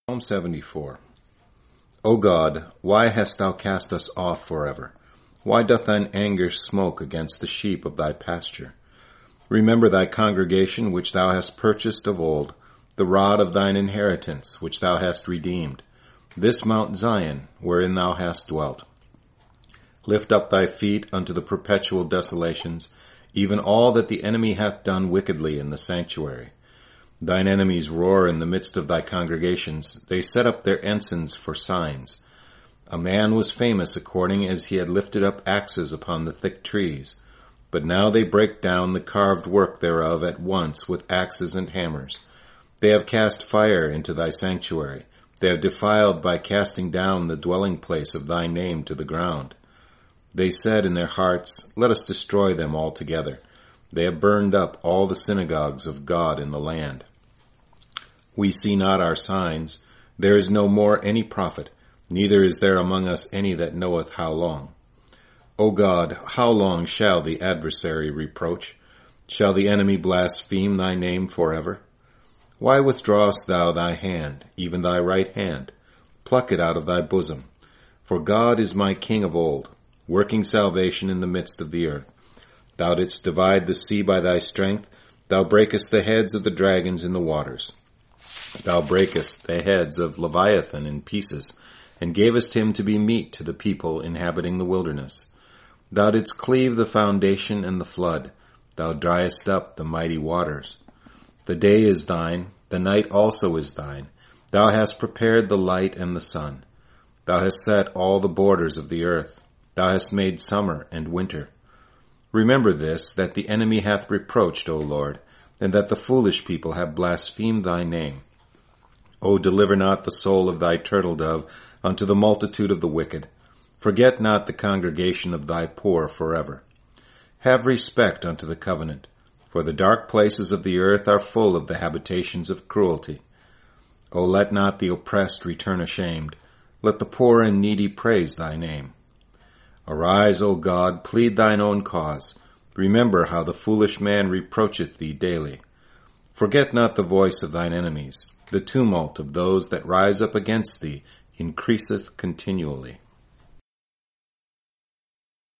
Psalm 74. O God, why hast thou cast us off forever? Why doth thine anger smoke against the sheep of thy pasture? Remember thy congregation which thou hast purchased of old, the rod of thine inheritance which thou hast redeemed, this Mount Zion wherein thou hast dwelt. Lift up thy feet unto the perpetual desolations, even all that the enemy hath done wickedly in the sanctuary. Thine enemies roar in the midst of thy congregations. They set up their ensigns for signs. A man was famous according as he had lifted up axes upon the thick trees. But now they break down the carved work thereof at once with axes and hammers. They have cast fire into thy sanctuary. They have defiled by casting down the dwelling place of thy name to the ground. They said in their hearts, Let us destroy them altogether. They have burned up all the synagogues of God in the land. We see not our signs. There is no more any prophet, neither is there among us any that knoweth how long. O God, how long shall the adversary reproach? Shall the enemy blaspheme thy name forever? Why withdrawest thou thy hand, even thy right hand? Pluck it out of thy bosom. For God is my King of old, working salvation in the midst of the earth. Thou didst divide the sea by thy strength. Thou breakest the heads of the dragons in the waters. Thou breakest the heads of Leviathan in pieces, and gavest him to be meat to the people inhabiting the wilderness. Thou didst cleave the foundation and the flood. Thou driest up the mighty waters. The day is thine, the night also is thine. Thou hast prepared the light and the sun. Thou hast set all the borders of the earth. Thou hast made summer and winter. Remember this, that the enemy hath reproached, O Lord, and that the foolish people have blasphemed thy name. O deliver not the soul of thy turtle dove unto the multitude of the wicked. Forget not the congregation of thy poor forever. Have respect unto the covenant, for the dark places of the earth are full of the habitations of cruelty. O let not the oppressed return ashamed. Let the poor and needy praise thy name. Arise, O God, plead thine own cause. Remember how the foolish man reproacheth thee daily. Forget not the voice of thine enemies. The tumult of those that rise up against thee increaseth continually.